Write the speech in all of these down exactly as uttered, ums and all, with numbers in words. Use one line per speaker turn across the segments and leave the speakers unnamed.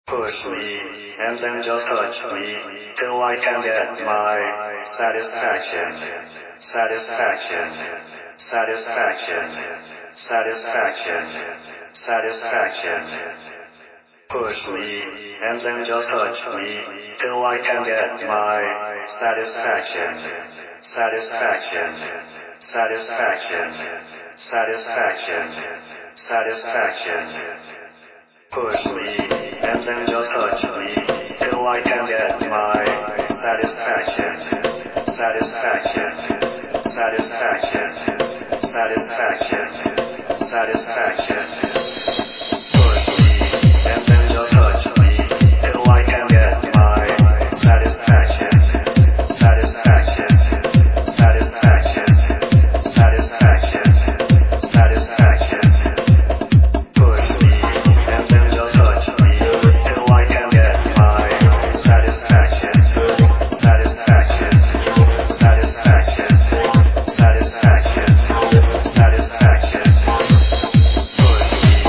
Push me, and then just touch me, till I can get my satisfaction, satisfaction, satisfaction, satisfaction, satisfaction. Push me, and then just touch me, till I can get my satisfaction, satisfaction, satisfaction, satisfaction, satisfaction. Push me, and then just touch me, till I can get my satisfaction, satisfaction, satisfaction, satisfaction, satisfaction. Push me, and then just touch me, till I can get my satisfaction, satisfaction, satisfaction, satisfaction, satisfaction. Push me, and then just touch me, till I can get my satisfaction, satisfaction, satisfaction, satisfaction, satisfaction. Push me,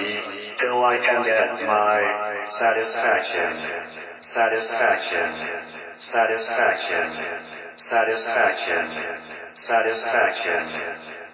till I can get my satisfaction, satisfaction, satisfaction, satisfaction, satisfaction.